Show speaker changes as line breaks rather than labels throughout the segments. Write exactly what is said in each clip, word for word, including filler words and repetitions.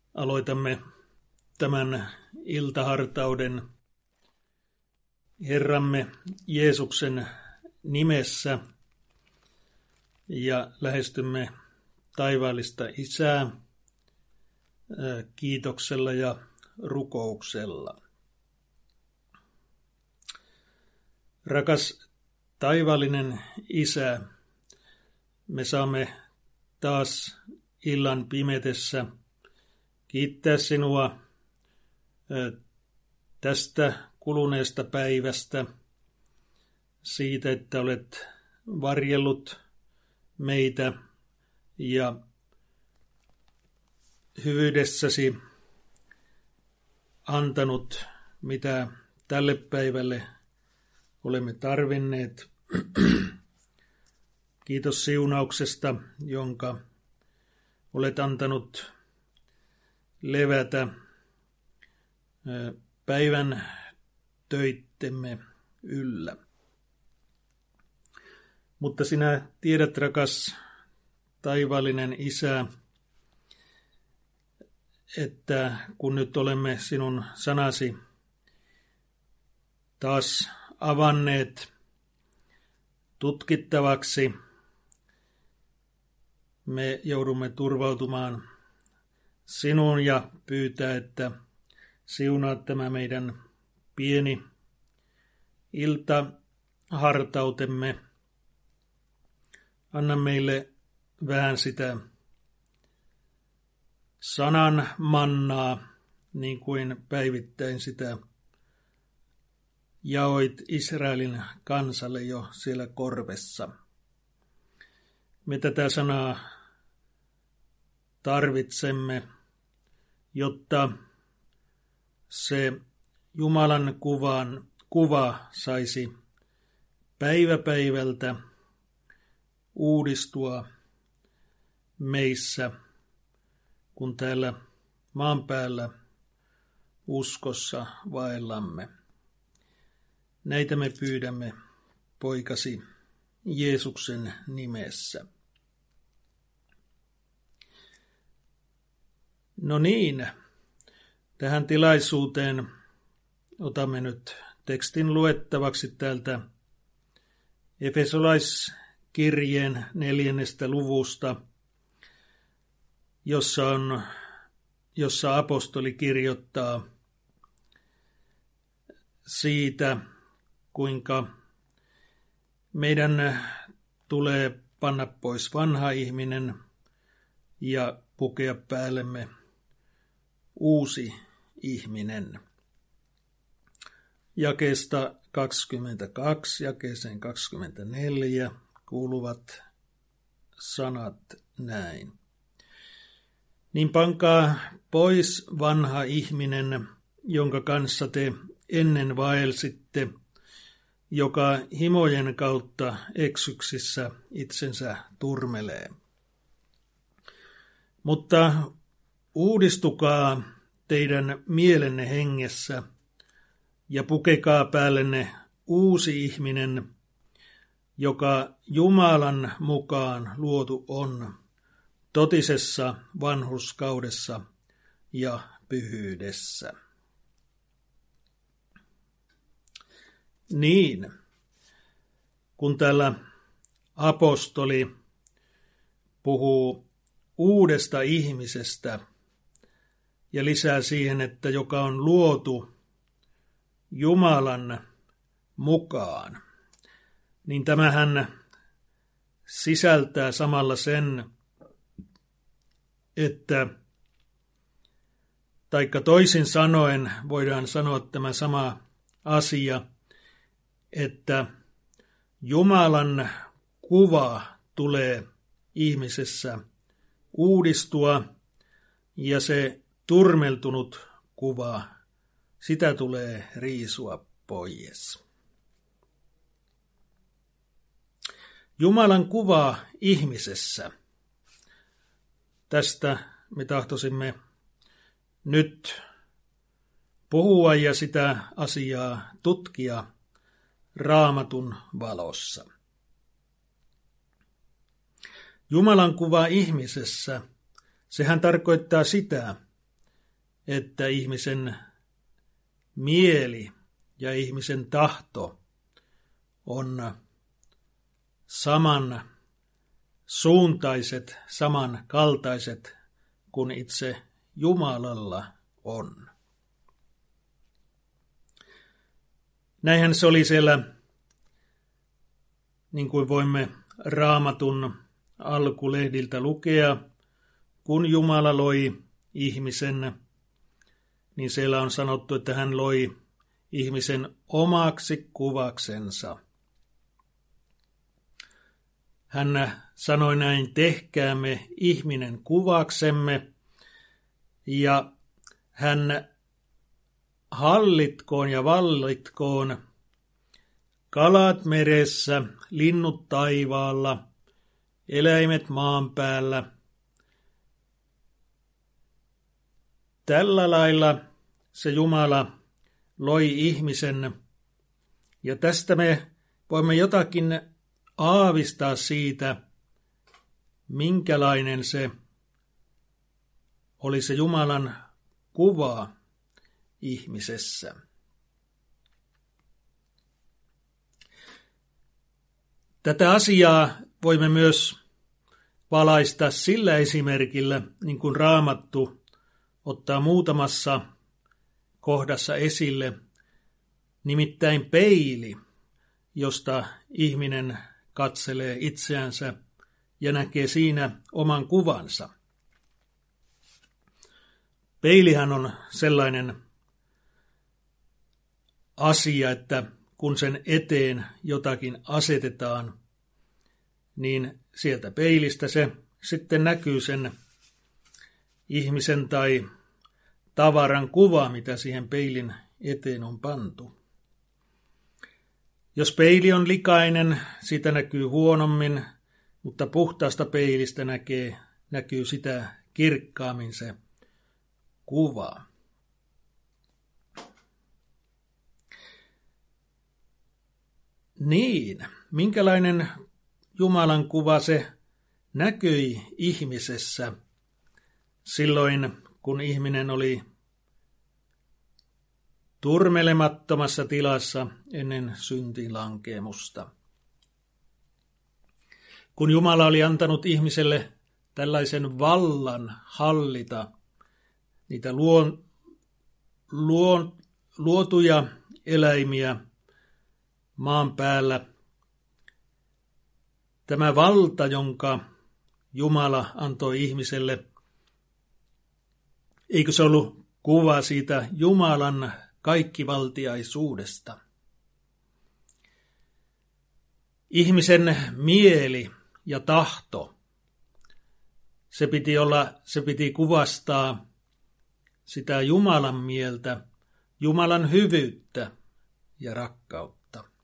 Aloitamme tämän iltahartauden Herramme Jeesuksen nimessä ja lähestymme taivaallista Isää kiitoksella ja rukouksella. Rakas taivaallinen Isä, me saamme taas illan pimetessä kiittää sinua tästä kuluneesta päivästä, siitä, että olet varjellut meitä ja hyvyydessäsi antanut, mitä tälle päivälle olemme tarvinneet. Kiitos siunauksesta, jonka olet antanut levätä päivän töittemme yllä. Mutta sinä tiedät, rakas taivaallinen Isä, että kun nyt olemme sinun sanasi taas avanneet tutkittavaksi, me joudumme turvautumaan sinuun ja pyytää, että siunaat tämä meidän pieni iltahartautemme. Anna meille vähän sitä sanan mannaa, niin kuin päivittäin sitä jaoit Israelin kansalle jo siellä korvessa. Me tätä sanaa tarvitsemme, jotta se Jumalan kuvan, kuva saisi päivä päivältä uudistua meissä, kun täällä maan päällä uskossa vaellamme. Näitä me pyydämme poikasi Jeesuksen nimessä. No niin, tähän tilaisuuteen otamme nyt tekstin luettavaksi täältä Efesolaiskirjeen neljännestä luvusta, jossa, on, jossa apostoli kirjoittaa siitä, kuinka meidän tulee panna pois vanha ihminen ja pukea päällemme uusi ihminen. Jakeesta kaksikymmentäkaksi jakeeseen kaksikymmentäneljä kuuluvat sanat näin. Niin pankaa pois vanha ihminen, jonka kanssa te ennen vaelsitte, joka himojen kautta eksyksissä itsensä turmelee. Mutta uudistukaa teidän mielenne hengessä ja pukekaa päällenne uusi ihminen, joka Jumalan mukaan luotu on totisessa vanhurskaudessa ja pyhyydessä. Niin, kun täällä apostoli puhuu uudesta ihmisestä ja lisää siihen, että joka on luotu Jumalan mukaan, niin tämähän sisältää samalla sen, että taikka toisin sanoen voidaan sanoa tämä sama asia, että Jumalan kuva tulee ihmisessä uudistua ja se turmeltunut kuva, sitä tulee riisua pois. Jumalan kuva ihmisessä. Tästä me tahtoisimme nyt puhua ja sitä asiaa tutkia Raamatun valossa. Jumalan kuva ihmisessä, sehän tarkoittaa sitä, että ihmisen mieli ja ihmisen tahto on saman suuntaiset, samankaltaiset kuin itse Jumalalla on. Näinhän se oli siellä, niin kuin voimme Raamatun alkulehdiltä lukea, kun Jumala loi ihmisen, niin siellä on sanottu, että hän loi ihmisen omaksi kuvaksensa. Hän sanoi näin, tehkäämme ihminen kuvaksemme, ja hän hallitkoon ja vallitkoon kalat meressä, linnut taivaalla, eläimet maan päällä. Tällä lailla se Jumala loi ihmisen, ja tästä me voimme jotakin aavistaa siitä, minkälainen se oli se Jumalan kuva ihmisessä. Tätä asiaa voimme myös valaista sillä esimerkillä, niin kuin Raamattu ottaa muutamassa kohdassa esille, nimittäin peili, josta ihminen katselee itseänsä ja näkee siinä oman kuvansa. Peilihän on sellainen asia, että kun sen eteen jotakin asetetaan, niin sieltä peilistä se sitten näkyy sen ihmisen tai tavaran kuva, mitä siihen peilin eteen on pantu. Jos peili on likainen, siitä näkyy huonommin, mutta puhtaasta peilistä näkee, näkyy sitä kirkkaammin se kuva. Niin, minkälainen Jumalan kuva se näkyi ihmisessä silloin, kun ihminen oli turmelemattomassa tilassa ennen syntilankeemusta. Kun Jumala oli antanut ihmiselle tällaisen vallan hallita niitä luon, luon, luotuja eläimiä maan päällä, tämä valta, jonka Jumala antoi ihmiselle, eikö se ollut kuva siitä Jumalan kaikkivaltiaisuudesta? Ihmisen mieli ja tahto, se piti olla, se piti kuvastaa sitä Jumalan mieltä, Jumalan hyvyyttä ja rakkautta.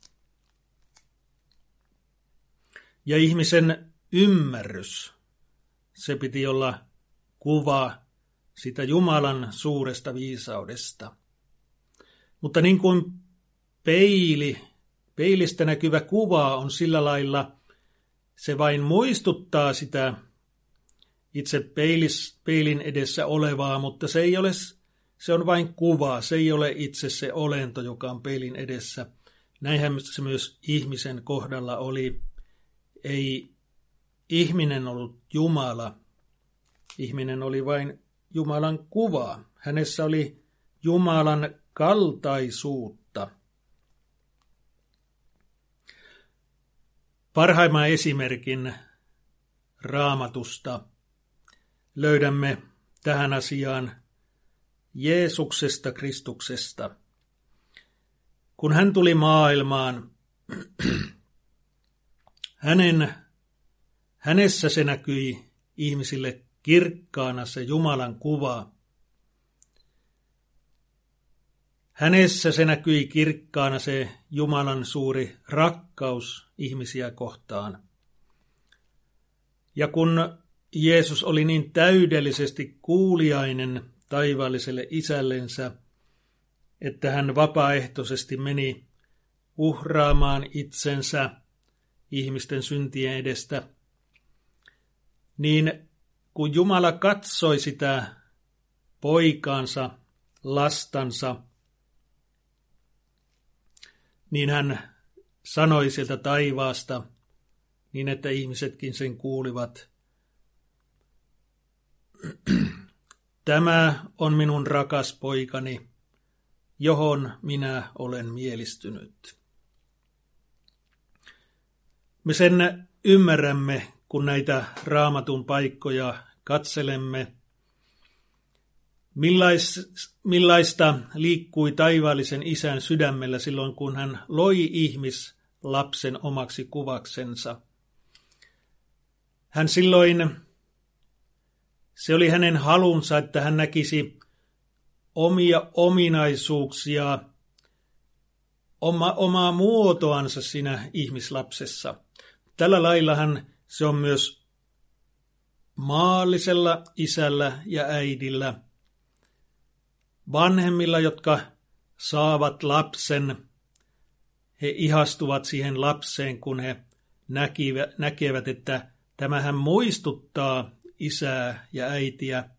Ja ihmisen ymmärrys, se piti olla kuva sitä Jumalan suuresta viisaudesta. Mutta niin kuin peili, peilistä näkyvä kuva on sillä lailla, se vain muistuttaa sitä itse peilis, peilin edessä olevaa, mutta se ei ole, se on vain kuva, se ei ole itse se olento, joka on peilin edessä. Näinhän se myös ihmisen kohdalla oli. Ei ihminen ollut Jumala, ihminen oli vain Jumalan kuva. Hänessä oli Jumalan kaltaisuutta. Parhaimman esimerkin Raamatusta löydämme tähän asiaan Jeesuksesta Kristuksesta. Kun hän tuli maailmaan, hänen, hänessä se näkyi ihmisille kirkkaana se Jumalan kuva. Hänessä se näkyi kirkkaana se Jumalan suuri rakkaus ihmisiä kohtaan. Ja kun Jeesus oli niin täydellisesti kuuliainen taivaalliselle isällensä, että hän vapaaehtoisesti meni uhraamaan itsensä ihmisten syntien edestä, niin kun Jumala katsoi sitä poikaansa, lastansa, niin hän sanoi sieltä taivaasta, niin että ihmisetkin sen kuulivat. Tämä on minun rakas poikani, johon minä olen mielistynyt. Me sen ymmärrämme, kun näitä Raamatun paikkoja katselemme, millais, millaista liikkui taivaallisen Isän sydämellä silloin, kun hän loi ihmislapsen omaksi kuvaksensa. Hän silloin, se oli hänen halunsa, että hän näkisi omia ominaisuuksia, oma, omaa muotoansa siinä ihmislapsessa. Tällä laillahan se on myös maallisella isällä ja äidillä, vanhemmilla, jotka saavat lapsen. He ihastuvat siihen lapseen, kun he näkevät, että tämähän muistuttaa isää ja äitiä.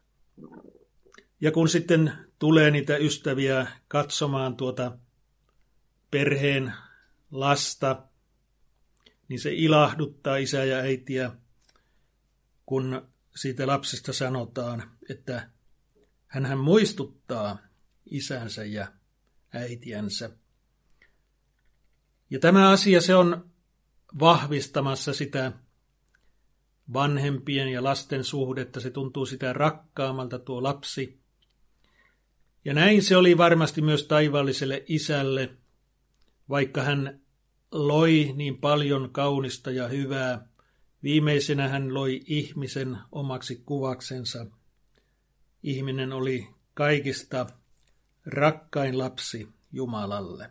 Ja kun sitten tulee niitä ystäviä katsomaan tuota perheen lasta, niin se ilahduttaa isää ja äitiä, kun siitä lapsesta sanotaan, että hänhän muistuttaa isänsä ja äitiänsä. Ja tämä asia, se on vahvistamassa sitä vanhempien ja lasten suhdetta. Se tuntuu sitä rakkaammalta tuo lapsi. Ja näin se oli varmasti myös taivaalliselle isälle, vaikka hän loi niin paljon kaunista ja hyvää. Viimeisenä hän loi ihmisen omaksi kuvaksensa. Ihminen oli kaikista rakkain lapsi Jumalalle.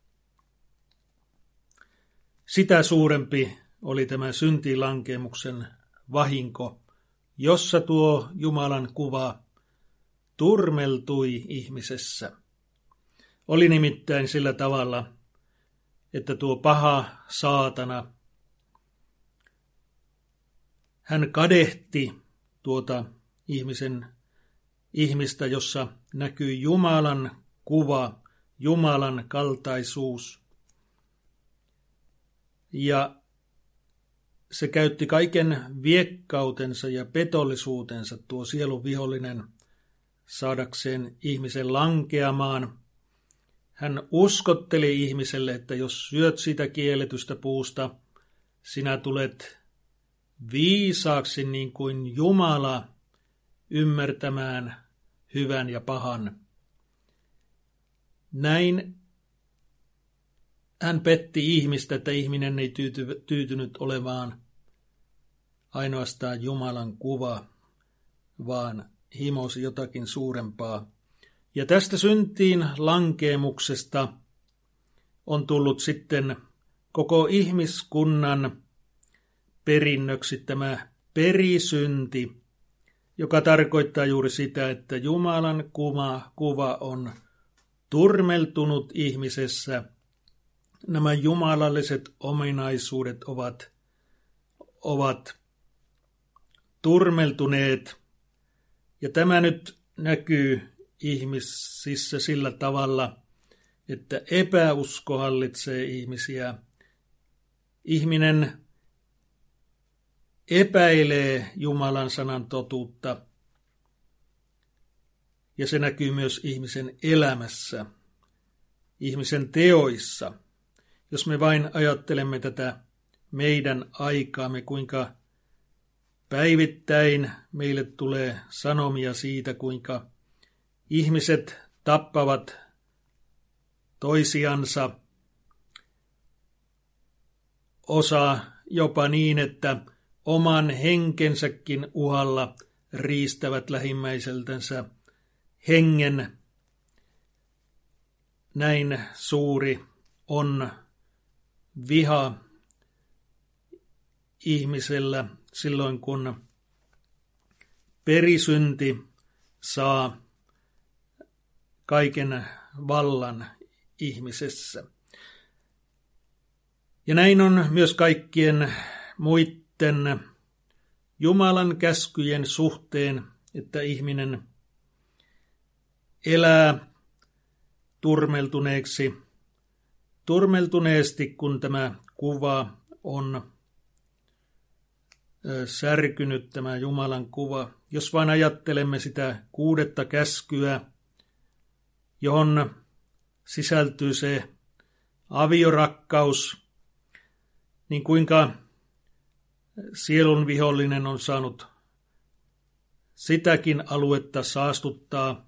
Sitä suurempi oli tämä syntilankeemuksen vahinko, jossa tuo Jumalan kuva turmeltui ihmisessä. Oli nimittäin sillä tavalla, että tuo paha saatana, hän kadehti tuota ihmisen ihmistä, jossa näkyy Jumalan kuva, Jumalan kaltaisuus. Ja se käytti kaiken viekkautensa ja petollisuutensa, tuo sielun vihollinen, saadakseen ihmisen lankeamaan. Hän uskotteli ihmiselle, että jos syöt sitä kielletystä puusta, sinä tulet viisaaksi niin kuin Jumala, ymmärtämään hyvän ja pahan. Näin hän petti ihmistä, että ihminen ei tyyty, tyytynyt olemaan ainoastaan Jumalan kuva, vaan himosi jotakin suurempaa. Ja tästä syntiin lankeemuksesta on tullut sitten koko ihmiskunnan perinnöksi tämä perisynti, joka tarkoittaa juuri sitä, että Jumalan kuva, kuva on turmeltunut ihmisessä. Nämä jumalalliset ominaisuudet ovat, ovat turmeltuneet, ja tämä nyt näkyy ihmisissä sillä tavalla, että epäusko hallitsee ihmisiä. Ihminen epäilee Jumalan sanan totuutta, ja se näkyy myös ihmisen elämässä, ihmisen teoissa. Jos me vain ajattelemme tätä meidän aikaamme, kuinka päivittäin meille tulee sanomia siitä, kuinka ihmiset tappavat toisiansa, osa jopa niin, että oman henkensäkin uhalla riistävät lähimmäiseltänsä hengen. Näin suuri on viha ihmisellä silloin, kun perisynti saa kaiken vallan ihmisessä. Ja näin on myös kaikkien muiden Jumalan käskyjen suhteen, että ihminen elää turmeltuneeksi, turmeltuneesti, kun tämä kuva on särkynyt, tämä Jumalan kuva. Jos vain ajattelemme sitä kuudetta käskyä, johon sisältyy se aviorakkaus, niin kuinka sielun vihollinen on saanut sitäkin aluetta saastuttaa,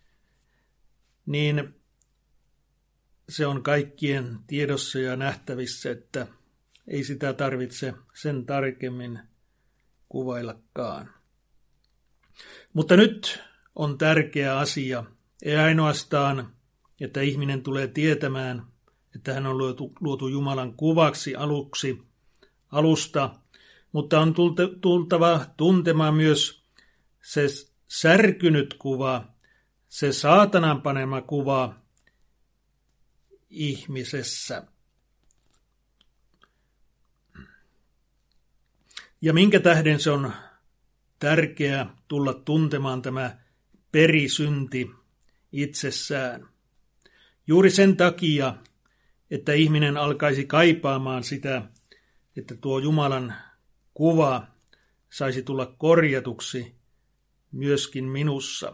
niin se on kaikkien tiedossa ja nähtävissä, että ei sitä tarvitse sen tarkemmin kuvaillakaan. Mutta nyt on tärkeä asia, ei ainoastaan, että ihminen tulee tietämään, että hän on luotu, luotu Jumalan kuvaksi aluksi, alusta, mutta on tultava tuntemaan myös se särkynyt kuva, se saatanan panema kuva ihmisessä. Ja minkä tähden se on tärkeää tulla tuntemaan tämä perisynti itsessään? Juuri sen takia, että ihminen alkaisi kaipaamaan sitä, että tuo Jumalan kuva saisi tulla korjatuksi myöskin minussa.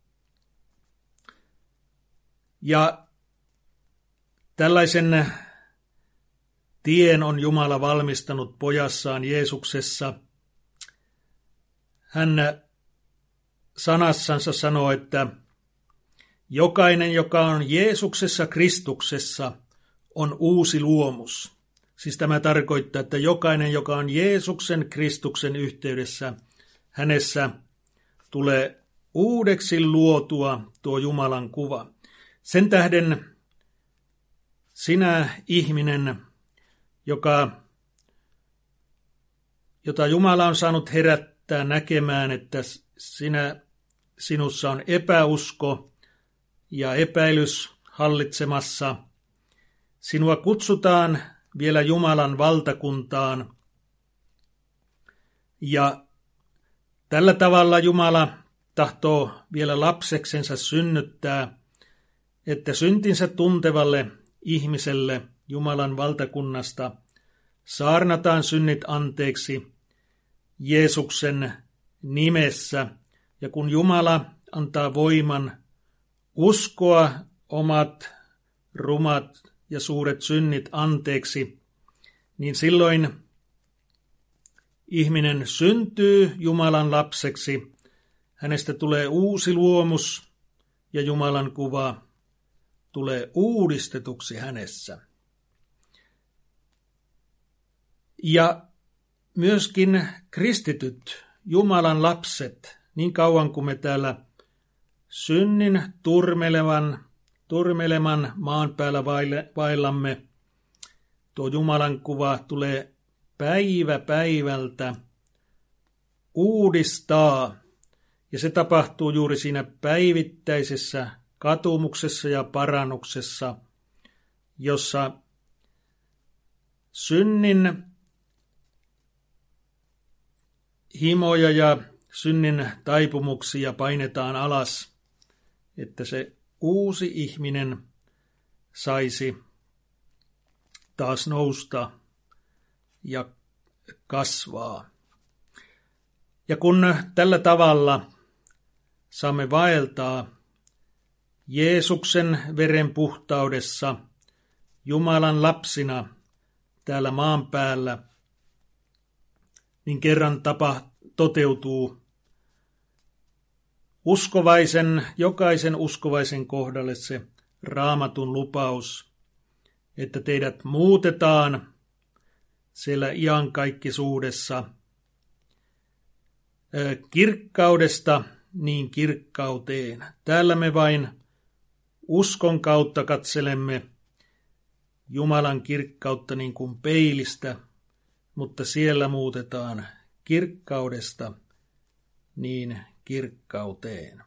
Ja tällaisen tien on Jumala valmistanut pojassaan Jeesuksessa. Hän sanassansa sanoo, että jokainen, joka on Jeesuksessa Kristuksessa, on uusi luomus. Siis tämä tarkoittaa, että jokainen, joka on Jeesuksen Kristuksen yhteydessä, hänessä tulee uudeksi luotua tuo Jumalan kuva. Sen tähden sinä ihminen, joka, jota Jumala on saanut herättää näkemään, että sinä, sinussa on epäusko ja epäilys hallitsemassa, sinua kutsutaan vielä Jumalan valtakuntaan, ja tällä tavalla Jumala tahtoo vielä lapseksensa synnyttää, että syntinsä tuntevalle ihmiselle Jumalan valtakunnasta saarnataan synnit anteeksi Jeesuksen nimessä, ja kun Jumala antaa voiman uskoa omat rumat ja suuret synnit anteeksi, niin silloin ihminen syntyy Jumalan lapseksi, hänestä tulee uusi luomus ja Jumalan kuva tulee uudistetuksi hänessä. Ja myöskin kristityt, Jumalan lapset, niin kauan kuin me täällä synnin turmelevan, turmeleman maan päällä vaillamme, tuo Jumalan kuva tulee päivä päivältä uudistaa, ja se tapahtuu juuri siinä päivittäisessä katumuksessa ja parannuksessa, jossa synnin himoja ja synnin taipumuksia painetaan alas, että se uusi ihminen saisi taas nousta ja kasvaa. Ja kun tällä tavalla saamme vaeltaa Jeesuksen veren puhtaudessa Jumalan lapsina täällä maan päällä, niin kerran tapa toteutuu uskovaisen, jokaisen uskovaisen kohdalle se Raamatun lupaus, että teidät muutetaan siellä iankaikkisuudessa kirkkaudesta niin kirkkauteen. Täällä me vain uskon kautta katselemme Jumalan kirkkautta niin kuin peilistä, mutta siellä muutetaan kirkkaudesta niin kirkkauteen.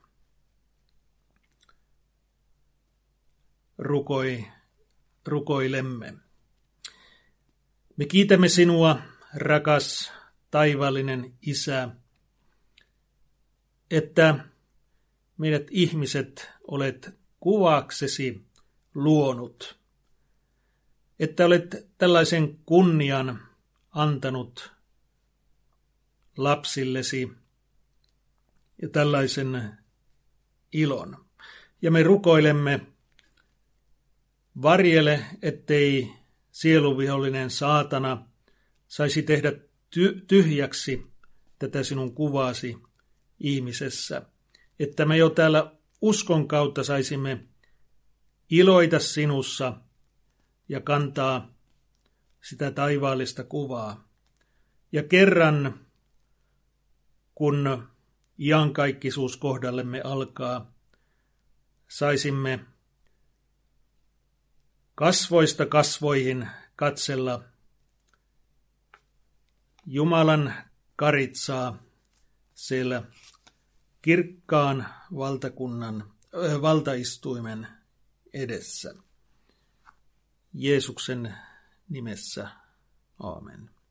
Rukoi, rukoilemme. Me kiitämme sinua, rakas taivaallinen Isä, että meidät ihmiset olet kuvaksesi luonut, että olet tällaisen kunnian antanut lapsillesi ja tällaisen ilon. Ja me rukoilemme, varjele, ettei sieluvihollinen saatana saisi tehdä ty- tyhjäksi tätä sinun kuvaasi ihmisessä, että me jo täällä uskon kautta saisimme iloita sinussa ja kantaa sitä taivaallista kuvaa. Ja kerran, kun iankaikkisuus kohdallemme alkaa, saisimme kasvoista kasvoihin katsella Jumalan karitsaa siellä kirkkaan valtakunnan, äh, valtaistuimen edessä. Jeesuksen nimessä. Aamen.